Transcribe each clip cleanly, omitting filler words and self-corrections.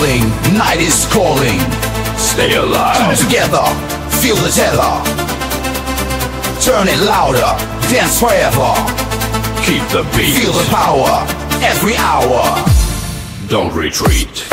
falling, night is calling. Stay alive. Come together, feel the tether. Turn it louder, dance forever. Keep the beat. Feel the power, every hour. Don't retreat.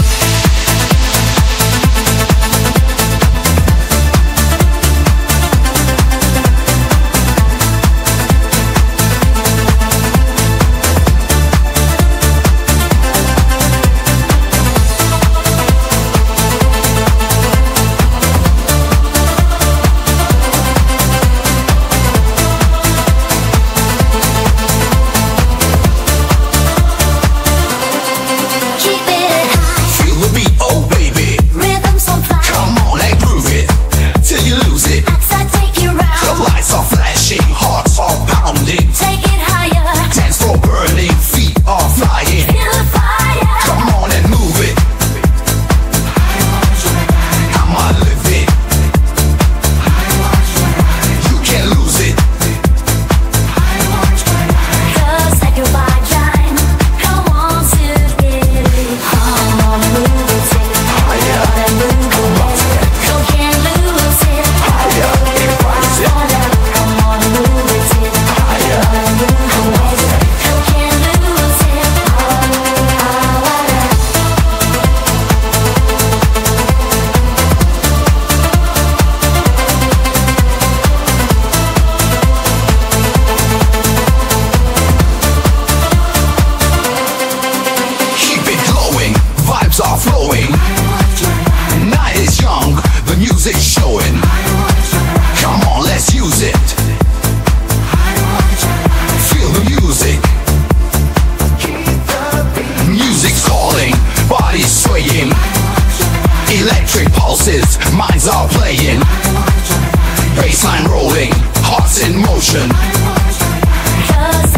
Electric pulses, minds are playing. Bassline rolling, hearts in motion.